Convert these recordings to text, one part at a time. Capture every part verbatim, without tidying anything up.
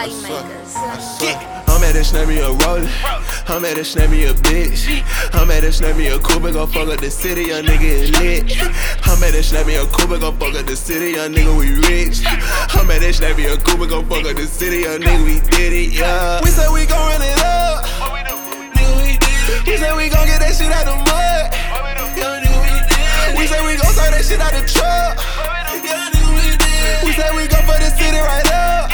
swear, I swear. I'm at that snap me a rollin'. I'm at that snap me a bitch. I'm at that snap me a coupe, gon' fuck up the city, young nigga is lit. I'm at that snap me a coupe, gon' fuck up the city, young nigga we rich. I'm at that snap me a coupe, gon' fuck up the city, young nigga we did it, yeah. We said we gon' run it up. Nigga we did it. We said we gon' get that shit out the mud. Young nigga we did it. We said we gon' sell that shit out the truck. Young nigga we did it. We said we gon' fuck the city right up.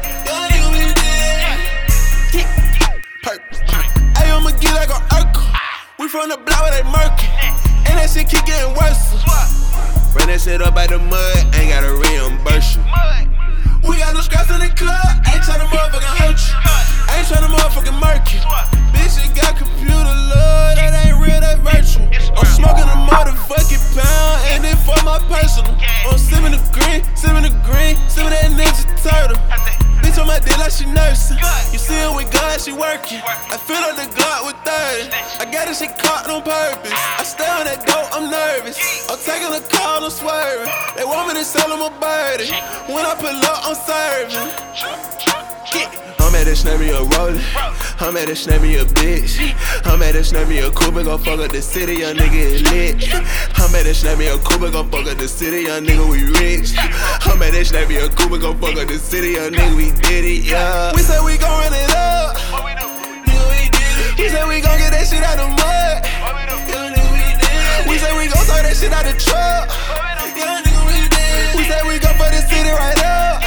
Ay, I'ma get like a Urkel. We from the block where they murky. And that shit keep getting worse. Run that shit up out the mud, ain't gotta reimburse you. We got no scraps in the club, ain't tryna motherfucking hurt you. Ain't tryna motherfucking murk you. Bitch, you got computer love, that ain't real, that virtual. I'm smoking a motherfucking pound, and it for my personal. I'm sipping the green, sipping the green, sipping that Ninja Turtle. Bitch on my dick like she nursing. You see her with God, she working. I feel like the God with thirty. I got this shit caught on purpose. I stay on that dope, I'm nervous. I'm taking a call, I'm swerving. They want me to sell them a birdie. When I pull up, I'm serving. I'm at that snap me a rollin'. I'm at that snap me a bitch. I'm at that snap me a coupe, gon' fuck up the city, young nigga is lit. I'm at that snap me a coupe, gon' fuck up the city, young nigga we rich. I'm at that snap me a coupe, gon' fuck up the city, young nigga we did it, yeah. We said we gon' run it up. Nigga we did it. We said we gon' get that shit out the mud. Young nigga we did it. We said we gon' throw that shit out the truck. Young nigga we did it. We said we gon' fuck the city right up.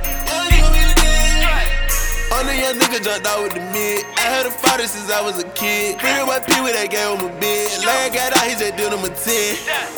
All the young niggas jumped out with the mid. I had a father since I was a kid. Pretty much P with that gave him a bid. Lad got out, he just did him a ten.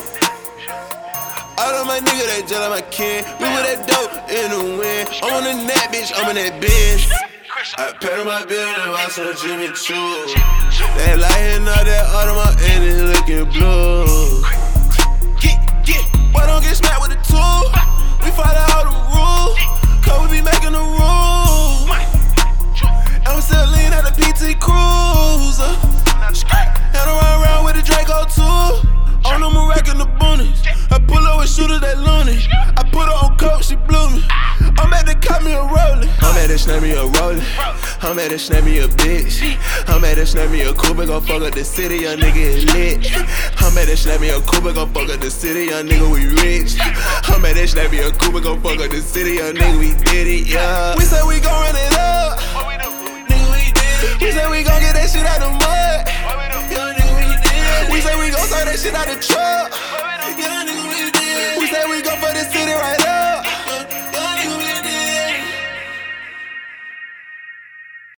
All of my niggas, they just like my kin. We with that dope in the wind. I'm on the net, bitch, I'm in that Benz. I paid on my bill and I saw Jimmy Choo. That light hitting all that Audemars and it's looking blue. Get, get, boy, don't get smacked with the tool. We follow all the rules, cause we be making the rules. I'm still lean at the P T Cruiser. And I run around with the Draco too. On them a rack in the boonies. I pull up with shooters that loony. I put her on coke, she blew me. I'm at the cut me a rollin'. I'm at the snap me a rollin'. I'm at the snap me a bitch. I'm at the snap me a coupe, gon' fuck up the city, young nigga is lit. I'm at the snap me a coupe, gon' fuck up the city, young nigga we rich. I'm at the snap me a coupe, gon' fuck up the city, young nigga we did it, yeah. We said we gon' run it up. We said we gon' get that shit out the mud.